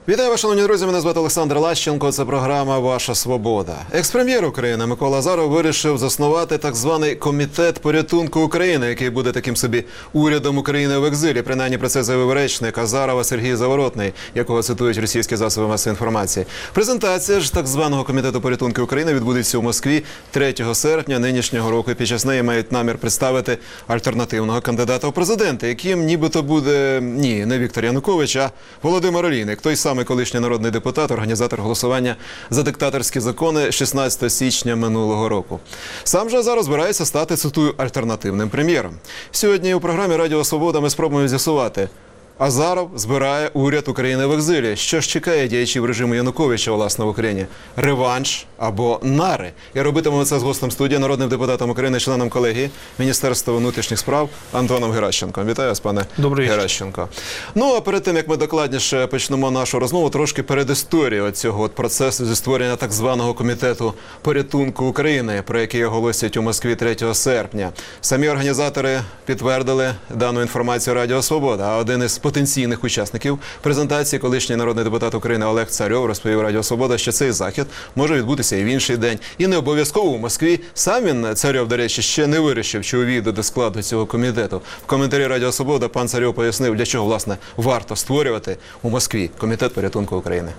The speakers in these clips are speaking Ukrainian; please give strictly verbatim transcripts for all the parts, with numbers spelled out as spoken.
Вітаю вас, шановні друзі, мене звати Олександр Лащенко, це програма «Ваша свобода». Екс-прем'єр України Микола Азаров вирішив заснувати так званий Комітет порятунку України, який буде таким собі урядом України в екзилі. Принаймні про це заявив речник Азарова Сергій Заворотний, якого цитують російські засоби масової інформації. Презентація ж так званого Комітету порятунку України відбудеться у Москві третього серпня нинішнього року. Під час неї мають намір представити альтернативного кандидата в президенти, яким нібито буде, ні, не Віктор Янукович, а Володимир Олійник, той самий колишній народний депутат, організатор голосування за диктаторські закони шістнадцятого січня минулого року. Сам же зараз збирається стати, цитую, альтернативним прем'єром. Сьогодні у програмі «Радіо Свобода» ми спробуємо з'ясувати: Азаров збирає уряд України в екзилі. Що ж чекає діячів режиму Януковича, власне, в Україні? Реванш або нари? І робитимемо це з гостем студії, народним депутатом України, членом колегії Міністерства внутрішніх справ Антоном Геращенком. Вітаю вас, пане Геращенко. Ну, а перед тим, як ми докладніше почнемо нашу розмову, трошки передісторії цього от процесу зі створення так званого Комітету порятунку України, про який оголосять у Москві третього серпня. Самі організатори підтвердили дану інформацію «Радіо Свобода», а один із потенційних учасників презентації, колишній народний депутат України Олег Царьов, розповів «Радіо Свобода», що цей захід може відбутися і в інший день, і не обов'язково у Москві. Сам він, Царьов, до речі, ще не вирішив, чи увійде до складу цього комітету. В коментарі «Радіо Свобода» пан Царьов пояснив, для чого, власне, варто створювати у Москві Комітет порятунку України.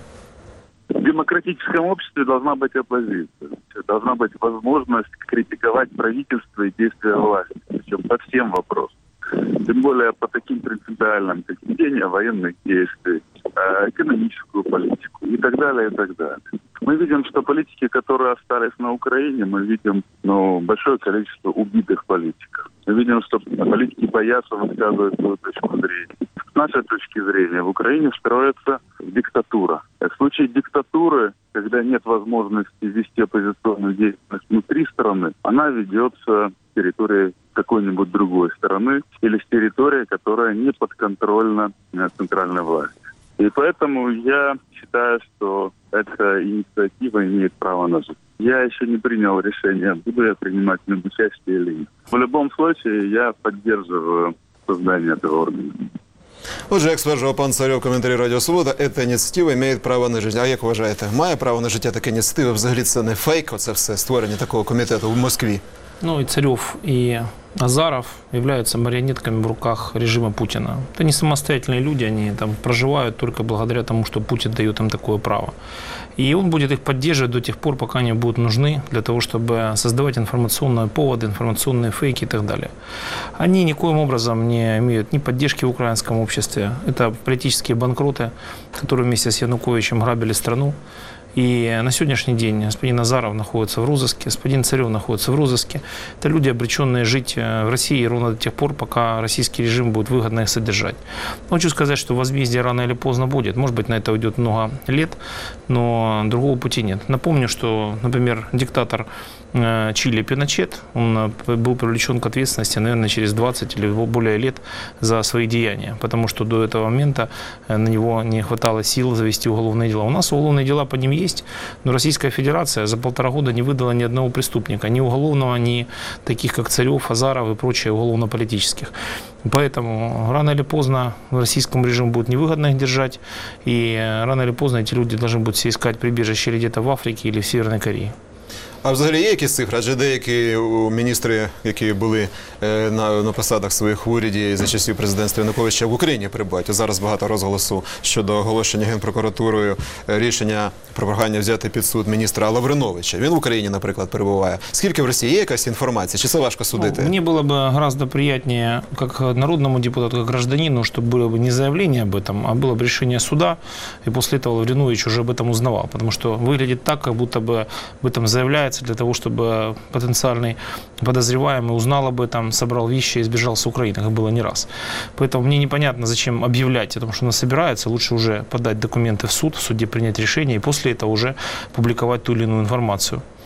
В демократическом обществе должна быть оппозиция. Должна быть возможность критиковать правительство и действия власти. Причем по всем вопросам. Тем более по таким принципиальным, как ведение военных действий, экономическую политику и так далее, и так далее. Мы видим, что политики, которые остались на Украине, мы видим ну, большое количество убитых политиков. Мы видим, что политики боятся высказывать свою точку зрения. С нашей точки зрения, в Украине строится диктатура. В случае диктатуры, когда нет возможности вести оппозиционную деятельность внутри страны, она ведется с территории какой-нибудь другой страны или с территории, которая не подконтрольна центральной власти. И поэтому я считаю, что эта инициатива имеет право на жизнь. Я еще не принял решение, буду я принимать в нем участие или нет. В любом случае, я поддерживаю создание этого органа. Отже, як стверджував пан Царьов в коментарі «Радіо Свобода», ця ініціатива має право на життя. А як вважаєте, має право на життя така ініціатива? Взагалі це не фейк, оце все, створення такого комітету в Москві? Ну и Царев, и Азаров являются марионетками в руках режима Путина. Это не самостоятельные люди, они там проживают только благодаря тому, что Путин дает им такое право. И он будет их поддерживать до тех пор, пока они будут нужны для того, чтобы создавать информационные поводы, информационные фейки и так далее. Они никоим образом не имеют ни поддержки в украинском обществе. Это политические банкроты, которые вместе с Януковичем грабили страну. И на сегодняшний день господин Азаров находится в розыске, господин Царев находится в розыске. Это люди, обреченные жить в России ровно до тех пор, пока российский режим будет выгодно их содержать. Хочу сказать, что возмездие рано или поздно будет. Может быть, на это уйдет много лет, но другого пути нет. Напомню, что, например, диктатор Чили Пиночет, он был привлечен к ответственности, наверное, через двадцать или более лет за свои деяния, потому что до этого момента на него не хватало сил завести уголовные дела. У нас уголовные дела по ним есть, но Российская Федерация за полтора года не выдала ни одного преступника, ни уголовного, ни таких, как Царев, Азаров и прочие уголовно-политических. Поэтому рано или поздно российскому режиму будет невыгодно их держать, и рано или поздно эти люди должны будут себе искать прибежище или где-то в Африке или в Северной Корее. А взагалі є якісь цифри? Адже деякі міністри, які були на, на посадах своїх в уряді за часів президентства Януковича, в Україні перебувають. Зараз багато розголосу щодо оголошення Генпрокуратурою рішення про прохання взяти під суд міністра Лавриновича. Він в Україні, наприклад, перебуває. Скільки в Росії є якась інформація? Чи це важко судити? Ну, мне было бы гораздо приятнее, как народному депутату, как гражданину, чтобы было бы не заявление об этом, а было бы решение суда, и после этого Лавринович уже об этом узнавал. Потому что выглядит так, как будто бы об этом заявляется для того, чтобы потенциальный подозреваемый узнал об этом, собрал вещи и сбежал с Украины, как было не раз. Поэтому мне непонятно, зачем объявлять о том, что она собирается. Лучше уже подать документы в суд, в суде принять решение и после этого уже публиковать ту или иную информацию.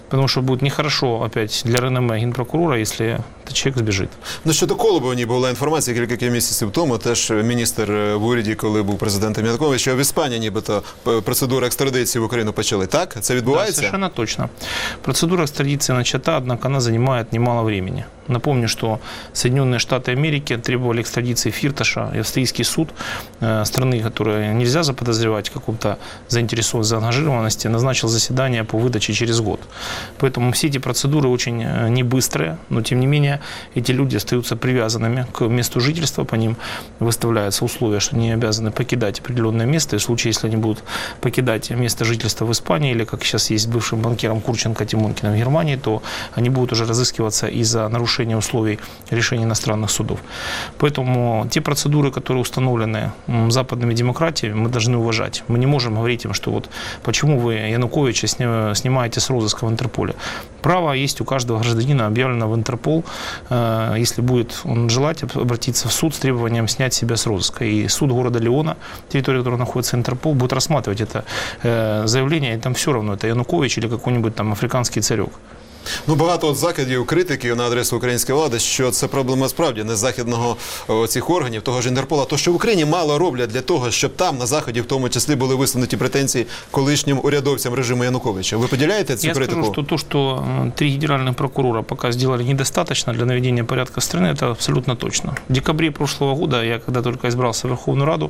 Потому что будет нехорошо опять для реноме генпрокурора, если этот человек сбежит. Ну, щодо Колобова, була інформація кілька місяців тому, теж міністр в уряді, коли був президентом Янукович, що в Іспанії нібито процедуру екстрадиції в Україну почали. Так? Це відбувається? Да, совершенно точно. Процедура экстрадиции начата, однако она занимает немало времени. Напомню, что Соединенные Штаты Америки требовали экстрадиции Фирташа, и австрийский суд э, страны, которую нельзя заподозревать в каком-то заинтересованности, заангажированности, назначил заседание по выдаче через год. Поэтому все эти процедуры очень не быстрые, но тем не менее эти люди остаются привязанными к месту жительства, по ним выставляются условия, что они обязаны покидать определенное место, и в случае, если они будут покидать место жительства в Испании, или, как сейчас есть бывшим банкиром Курченко Тимонкиным в Германии, то они будут уже разыскиваться из-за нарушения условий решений иностранных судов. Поэтому те процедуры, которые установлены западными демократиями, мы должны уважать. Мы не можем говорить им, что вот почему вы Януковича снимаете с розыска в Интерполе. Право есть у каждого гражданина, объявлено в Интерпол, если будет он желать, обратиться в суд с требованием снять себя с розыска. И суд города Леона, территория которой находится Интерпол, будет рассматривать это заявление, и там все равно, это Янукович или какой-нибудь там африканский царек. Ну, багато от закидів, критиків на адресу української влади, що це проблема справді не західного о, цих органів, того ж Інтерпола, то що в Україні мало роблять для того, щоб там, на Заході, в тому числі, були висунуті претензії колишнім урядовцям режиму Януковича. Ви поділяєте цю Я критику? Я скажу, что то, что три генеральных прокурора пока сделали недостаточно для наведения порядка в стране, это абсолютно точно. В декабре прошлого года, я когда только избрался в Верховную Раду,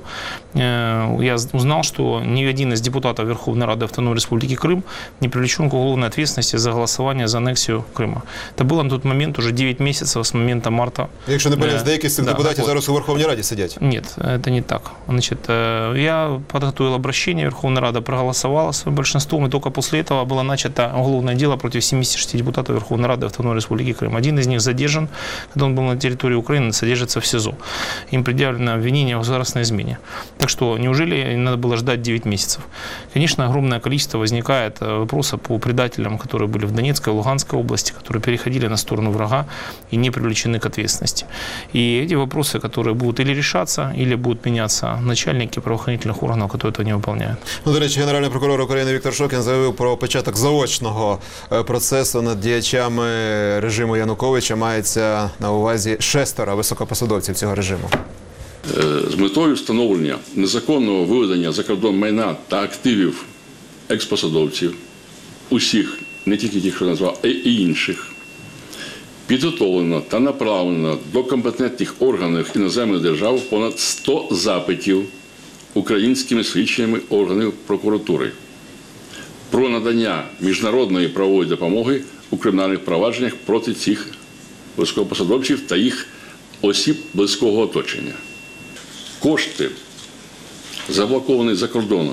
я узнал, что ни один из депутатов Верховной Рады Автономной Республики Крым не привлечен к уголовной ответственности за голосование за аннексию Крыма. Это было на тот момент уже девять месяцев с момента марта. Якщо не помиляюсь, деякі з цих да, депутатів вот. зараз у Верховній Раді сидять. Нет, это не так. Значит, я подготовил обращение, Верховная Рада проголосовала своим большинством, и только после этого было начато уголовное дело против семидесяти шести депутатов Верховной Рады Автономной Республики Крым. Один из них задержан, когда он был на территории Украины, содержится в СИЗО. Им предъявлено обвинение в государственной измене. Так что, неужели надо было ждать девять месяцев? Конечно, огромное количество возникает вопросов по предателям, которые были в Донецкой, Луганской области, которые переходили на сторону врага и не привлечены к ответственности. И эти вопросы, которые будут или решаться, или будут меняться начальники правоохранительных органов, которые этого не выполняют. Ну, до речі, Генеральний прокурор України Віктор Шокін заявив про початок заочного процесу над діячами режиму Януковича. Мається на увазі шестеро високопосадовців цього режиму. З метою встановлення незаконного виведення за кордон майна та активів експосадовців, усіх, не тільки тих, що назвав, а й інших, підготовлено та направлено до компетентних органів іноземних держав понад сто запитів українськими слідчими органами прокуратури про надання міжнародної правової допомоги у кримінальних провадженнях проти цих високопосадовців та їх осіб близького оточення. Кошти, заблоковані за кордоном,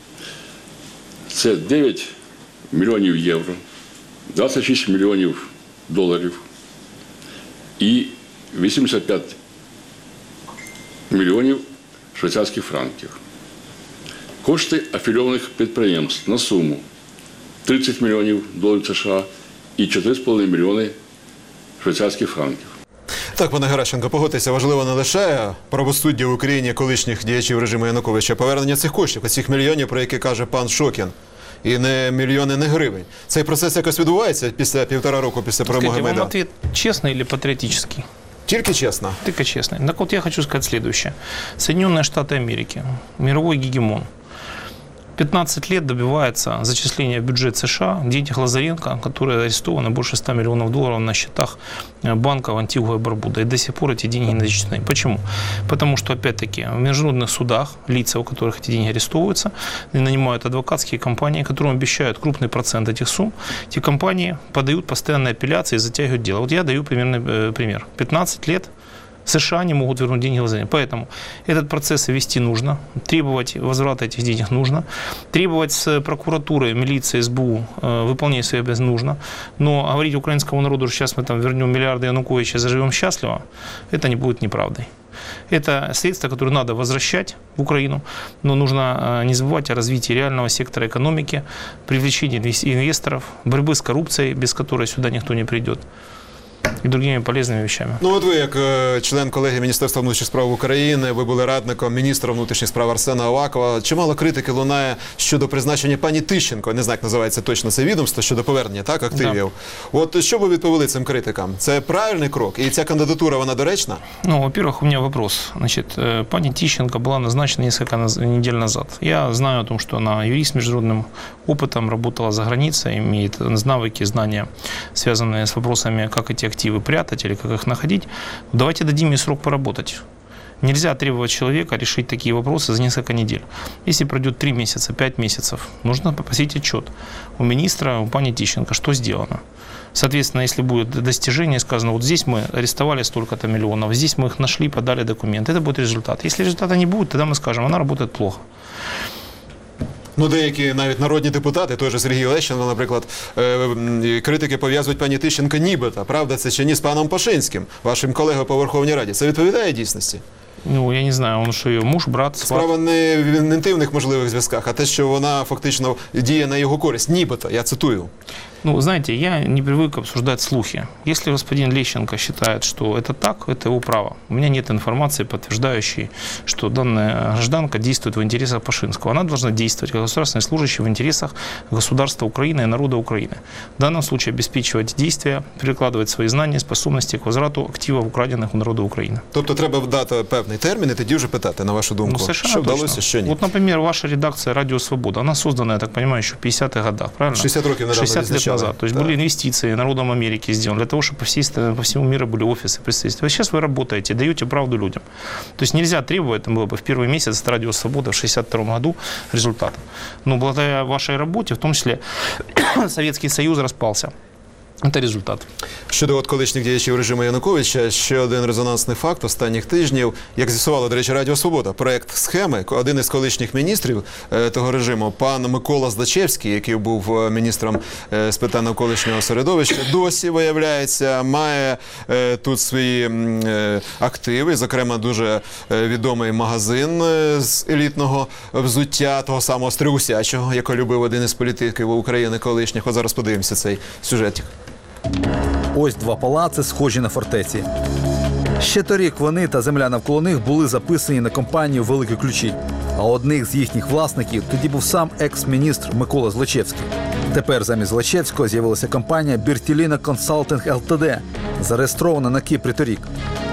це дев'ять мільйонів євро, двадцять шість мільйонів доларів і вісімдесят п'ять мільйонів швейцарських франків. Кошти афілійованих підприємств на суму тридцять мільйонів доларів США і чотири з половиною мільйони швейцарських франків. Так, пане Геращенко, погодьтеся, важливо не лише правосуддя в Україні колишніх діячів режиму Януковича, а повернення цих коштів, цих мільйонів, про які каже пан Шокін. І не мільйони, не гривень. Цей процес якось відбувається після півтора року після перемоги Майдану? Вам ответ честный или патриотический? Тільки чесно? Только честный. Так вот я хочу сказать следующее. Соединенные Штаты Америки, мировой гегемон, пятнадцать лет добивается зачисления в бюджет США денег Лазаренко, которые арестованы больше ста миллионов долларов на счетах банков Антигуа и Барбуда. И до сих пор эти деньги не зачислены. Почему? Потому что, опять-таки, в международных судах лица, у которых эти деньги арестовываются, нанимают адвокатские компании, которым обещают крупный процент этих сумм. Эти компании подают постоянные апелляции и затягивают дело. Вот я даю примерный пример. пятнадцать лет США не могут вернуть деньги Лазаренко. Поэтому этот процесс вести нужно, требовать возврата этих денег нужно, требовать с прокуратуры, милиции, СБУ э, выполнения своих обязанностей нужно. Но говорить украинскому народу, что сейчас мы там вернем миллиарды Януковича, заживем счастливо, это не будет неправдой. Это средства, которые надо возвращать в Украину, но нужно не забывать о развитии реального сектора экономики, привлечении инвесторов, борьбы с коррупцией, без которой сюда никто не придет. и другими полезными вещами. Ну от ви, як е, член колегії Міністерства внутрішніх справ України, ви були радником міністра внутрішніх справ Арсена Авакова. Чимало критики лунає щодо призначення пані Тищенко, не знаю, як називається точно це відомство, щодо повернення так, активів. Да. От що ви відповіли цим критикам? Це правильний крок? І ця кандидатура, вона доречна? Ну, во-первых, у меня вопрос. Значит, пани Тищенко была назначена несколько недель назад. Я знаю о том, что она юрист с международным опытом, работала за границей, имеет навыки, знания, связанные с вопросами, как эти активы прятать или как их находить. Давайте дадим ей срок поработать. Нельзя требовать человека решить такие вопросы за несколько недель. Если пройдет три месяца, пять месяцев, нужно попросить отчет у министра, у пани Тищенко, что сделано. Соответственно, если будет достижение, сказано, вот здесь мы арестовали столько-то миллионов, здесь мы их нашли, подали документы, это будет результат. Если результата не будет, тогда мы скажем, она работает плохо. Ну, деякі навіть народні депутати, той же Сергій Лещенко, наприклад, е, критики пов'язують пані Тищенко нібито. Правда це чи ні з паном Пашинським, вашим колегою по Верховній Раді? Це відповідає дійсності? Ну, я не знаю, он що, його муж, брат, сват? Справа не в інтимних можливих зв'язках, а те, що вона фактично діє на його користь. Нібито, я цитую. Ну, знаете, я не привык обсуждать слухи. Если господин Лещенко считает, что это так, это его право. У меня нет информации, подтверждающей, что данная гражданка действует в интересах Пашинского. Она должна действовать как государственный служащий в интересах государства Украины и народа Украины. В данном случае обеспечивать действия, перекладывать свои знания, способности к возврату активов, украденных у народа Украины. Тобто треба дати певний термін і тоді вже питати, на вашу думку, Ну, що вдалося, що ні. Вот, например, ваша редакция «Радио Свобода», она создана, я так понимаю, еще в пятидесятых годах, правильно? шестьдесят років недавно шестьдесят лет назад. То есть да. были инвестиции народом Америки сделаны для того, чтобы по, всей, по всему миру были офисы, представительства. А сейчас вы работаете, даете правду людям. То есть нельзя требовать, там было бы в первый месяц «Радио Свобода» в шестьдесят втором году результата. Но благодаря вашей работе, в том числе Советский Союз распался. Це результат. Щодо от колишніх діячів режиму Януковича, ще один резонансний факт останніх тижнів. Як з'ясувало, до речі, Радіо Свобода, проєкт «Схеми», один із колишніх міністрів е, того режиму, пан Микола Злачевський, який був міністром е, з питань навколишнього середовища, досі, виявляється, має е, тут свої е, активи, зокрема, дуже е, відомий магазин е, з елітного взуття, того самого Стригусячого, якого любив один із політиків України колишніх. От зараз подивимося цей сюжетик. Ось два палаци, схожі на фортеці. Ще торік вони та земля навколо них були записані на компанію «Великі ключі». А одних з їхніх власників тоді був сам екс-міністр Микола Злачевський. Тепер замість Злачевського з'явилася компанія «Біртіліна Консалтинг ЛТД», зареєстрована на Кіпрі торік.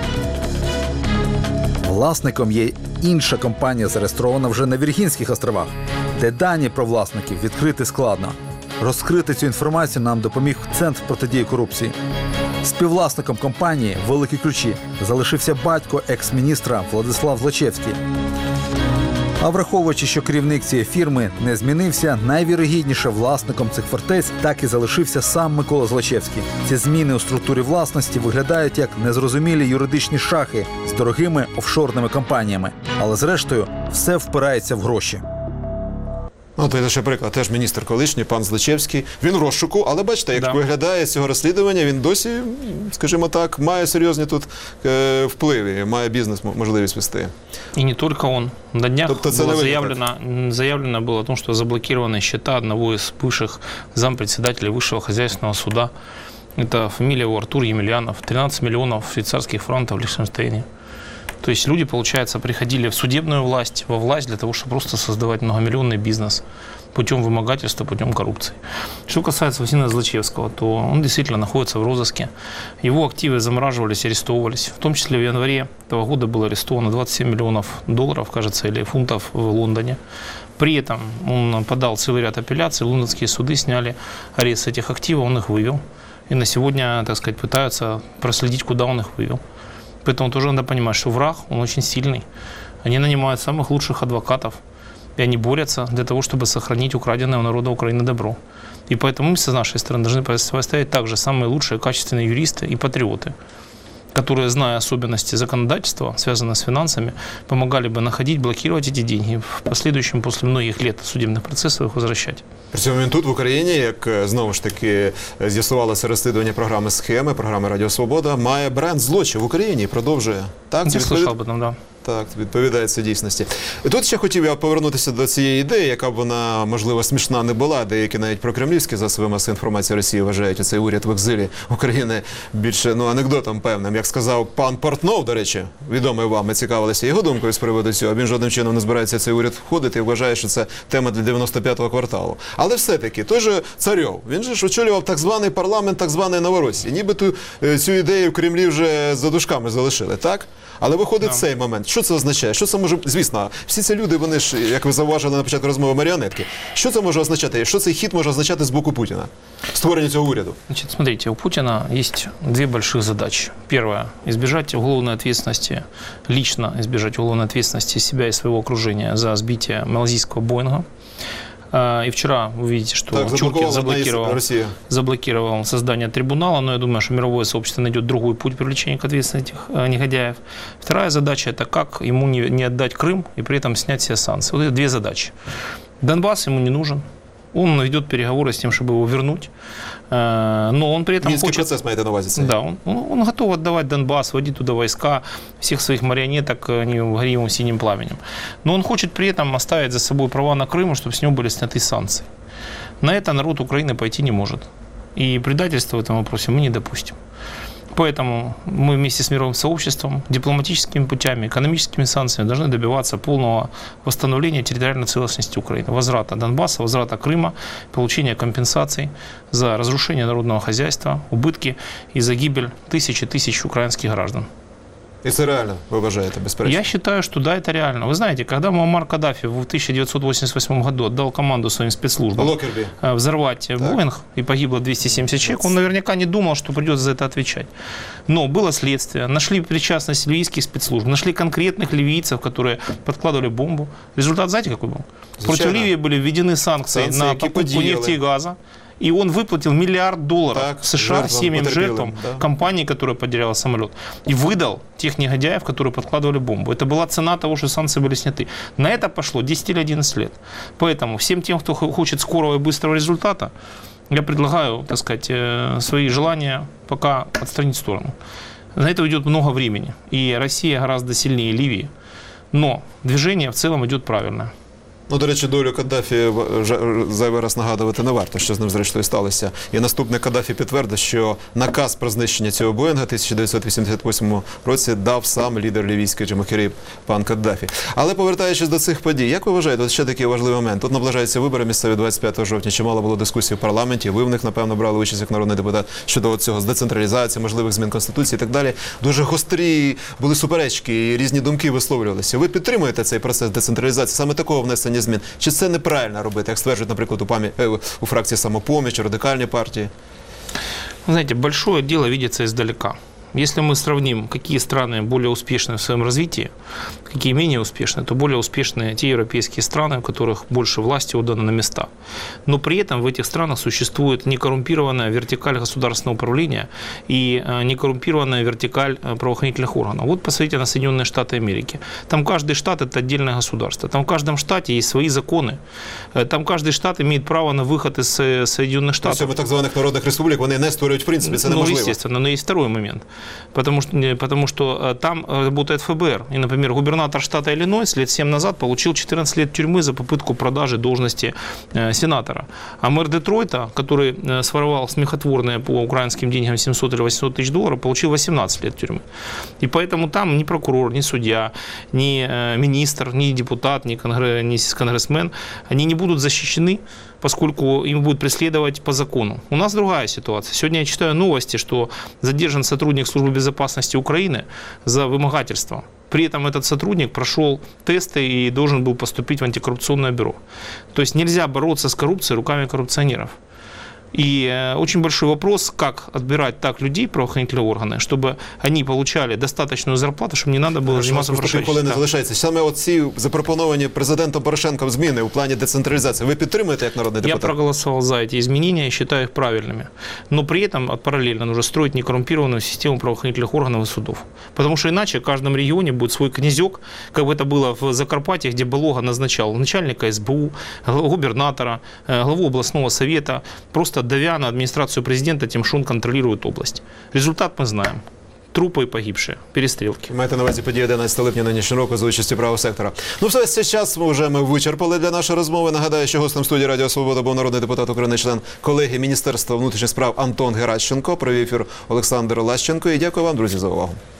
Власником є інша компанія, зареєстрована вже на Віргінських островах, де дані про власників відкрити складно. Розкрити цю інформацію нам допоміг Центр протидії корупції. Співвласником компанії «Великі ключі» залишився батько екс-міністра Владислав Злачевський. А враховуючи, що керівник цієї фірми не змінився, найвірогідніше власником цих фортець так і залишився сам Микола Злачевський. Ці зміни у структурі власності виглядають як незрозумілі юридичні шахи з дорогими офшорними компаніями. Але зрештою все впирається в гроші. Ну, це ще приклад, теж міністр колишній, пан Злачевський. Він в розшуку, але бачите, як да. виглядає з цього розслідування, він досі, скажімо так, має серйозні тут е, впливи, має бізнес можливість вести. И не только он. На днях Тобто было заявлено, заявлено было о том, что заблокированы счета одного из бывших зампредседателей Высшего хозяйственного суда. Это фамилия его Артур Емельянов. тринадцать миллионов швейцарских франков в Лихтенштейне. То есть люди, получается, приходили в судебную власть, во власть для того, чтобы просто создавать многомиллионный бизнес путем вымогательства, путем коррупции. Что касается Василия Злачевского, то он действительно находится в розыске. Его активы замораживались, арестовывались. В том числе в январе этого года было арестовано двадцать семь миллионов долларов, кажется, или фунтов в Лондоне. При этом он подал целый ряд апелляций, лондонские суды сняли арест этих активов, он их вывел. И на сегодня, так сказать, пытаются проследить, куда он их вывел. Поэтому тоже надо понимать, что враг, он очень сильный. Они нанимают самых лучших адвокатов, и они борются для того, чтобы сохранить украденное у народа Украины добро. И поэтому мы с нашей стороны должны поставить также самые лучшие качественные юристы и патриоты, которые, зная особенности законодательства, связанные с финансами, помогали бы находить, блокировать эти деньги и в последующем, после многих лет судебных процессов, их возвращать. При цьому він тут, в Україні, як знову ж таки з'ясувалося розслідування програми «Схеми», програми «Радіо Свобода», має бренд «Злочів» в Україні і продовжує. Так, Я слышал об этом, да. так, відповідає це дійсності. І тут ще хотів я повернутися до цієї ідеї, яка б вона, можливо, смішна не була. Деякі навіть прокремлівські засоби масової інформації Росії вважають цей уряд в екзилі України більше, ну, анекдотом певним. Як сказав пан Портнов, до речі, відомий вам, ми цікавилися його думкою з приводу цього. Він жодним чином не збирається в цей уряд входити і вважає, що це тема для дев'яносто п'ятого кварталу. Але все-таки, той же Царьов, він же ж очолював так званий парламент, так званий Новоросії. Нібито цю ідею в Кремлі вже за дужками залишили, так? Але виходить цей момент. Що це означає? Що це може, звісно, всі ці люди, вони ж, як ви зауважили на початку розмови, маріонетки. Що це може означати? Що цей хід може означати з боку Путіна? Створення цього уряду? Значит, смотрите, у Путина есть две больших задачи. Первая – избежать уголовной ответственности, лично избежать уголовной ответственности себя и своего окружения за сбитие малазийского Боинга. И вчера вы видите, что так, Чуркин заблокировал, Россия. заблокировал создание трибунала, но я думаю, что мировое сообщество найдет другой путь привлечения к ответственности этих негодяев. Вторая задача – это как ему не, не отдать Крым и при этом снять все санкции. Вот это две задачи. Донбасс ему не нужен. Он ведет переговоры с тем, чтобы его вернуть, но он при этом Минский хочет... процесс, маете на увазі. Да, он, он, он готов отдавать Донбасс, вводить туда войска, всех своих марионеток горевым синим пламенем. Но он хочет при этом оставить за собой права на Крым, чтобы с него были сняты санкции. На это народ Украины пойти не может. И предательства в этом вопросе мы не допустим. Поэтому мы вместе с мировым сообществом дипломатическими путями, экономическими санкциями должны добиваться полного восстановления территориальной целостности Украины, возврата Донбасса, возврата Крыма, получения компенсаций за разрушение народного хозяйства, убытки и за гибель тысячи тысяч украинских граждан. І це реально, ви вважаєте, безперечно? Я считаю, что да, это реально. Вы знаете, когда Муаммар Каддафи в тысяча девятьсот восемьдесят восьмом году отдал команду своим спецслужбам Локерби. взорвать так. Боинг, и погибло двести семьдесят человек, он наверняка не думал, что придется за это отвечать. Но было следствие, нашли причастность ливийских спецслужб, нашли конкретных ливийцев, которые подкладывали бомбу. Результат, знаете, какой был? Против Ливии были введены санкции, санкции на покупку нефти и газа. И он выплатил миллиард долларов так, США жертвам, семьям жертвам да. компании, которая потеряла самолет. И выдал тех негодяев, которые подкладывали бомбу. Это была цена того, что санкции были сняты. На это пошло десять или одиннадцать лет. Поэтому всем тем, кто хочет скорого и быстрого результата, я предлагаю, так сказать, свои желания пока отстранить в сторону. На это уйдет много времени. И Россия гораздо сильнее Ливии. Но движение в целом идет правильное. Ну, до речі, долю Каддафі зайвий раз нагадувати не варто, що з ним зрештою сталося. І наступний Каддафі підтвердив, що наказ про знищення цього Боїнга в тисяча дев'ятсот вісімдесят восьмому році дав сам лідер лівійської Джамахірі пан Каддафі. Але повертаючись до цих подій, як ви вважаєте, от ще такий важливий момент. Тут наближаються вибори місцеві двадцять п'ятого жовтня. Чимало було дискусій в парламенті, ви в них, напевно, брали участь як народний депутат щодо цього з децентралізації, можливих змін Конституції і так далі. Дуже гострі були суперечки і різні думки висловлювалися. Ви підтримуєте цей процес децентралізації, саме такого внесення змін? Чи це неправильно робити, як стверджують, наприклад, у, пам'я... у фракції «Самопоміч», радикальній партії? Знаете, большое дело видится издалека. Если мы сравним, какие страны более успешны в своем развитии, какие менее успешны, то более успешны те европейские страны, у которых больше власти отдано на места. Но при этом в этих странах существует некоррумпированная вертикаль государственного управления и некоррумпированная вертикаль правоохранительных органов. Вот посмотрите на Соединенные Штаты Америки. Там каждый штат – это отдельное государство. Там в каждом штате есть свои законы. Там каждый штат имеет право на выход из Соединенных Штатов. Сьогодні так званих народних республік вони не створюють, в принципі, це неможливо. Ну, естественно, но есть второй момент. Потому что, потому что там работает эф бэ эр. И, например, губернатор штата Иллинойс лет семь назад получил четырнадцать лет тюрьмы за попытку продажи должности сенатора. А мэр Детройта, который своровал смехотворные по украинским деньгам семьсот или восемьсот тысяч долларов, получил восемнадцать лет тюрьмы. И поэтому там ни прокурор, ни судья, ни министр, ни депутат, ни, конгресс, ни конгрессмен, они не будут защищены, поскольку им будут преследовать по закону. У нас другая ситуация. Сегодня я читаю новости, что задержан сотрудник службы безопасности Украины за вымогательство. При этом этот сотрудник прошел тесты и должен был поступить в антикоррупционное бюро. То есть нельзя бороться с коррупцией руками коррупционеров. И очень большой вопрос, как отбирать так людей, правоохранительные органы, чтобы они получали достаточную зарплату, чтобы не надо было заниматься прошайчеством. Не залишається. Саме оці запропоновані президентом Порошенком зміни у плані децентралізації, ви підтримуєте як народний депутат? Я проголосовал за эти изменения и считаю их правильными. Но при этом параллельно нужно строить некоррумпированную систему правоохранительных органов и судов. Потому что иначе в каждом регионе будет свой князек, как бы это было в Закарпатье, где Балога назначал начальника эс бэ у, губернатора, главу областного совета, просто давя на администрацию президента тем, что он контролирует область. Результат мы знаем. трупы и погибшие, перестрелки. Маєте на увазі події одинадцятого липня нинішнього року за участі правого сектора. Ну, все, цей час ми вже ми вичерпали для нашої розмови. Нагадаю, що гостем студії Радіо Свобода був народний депутат України, член колегії Міністерства внутрішніх справ Антон Геращенко. Провів ефір Олександр Лащенко. І дякую вам, друзі, за увагу.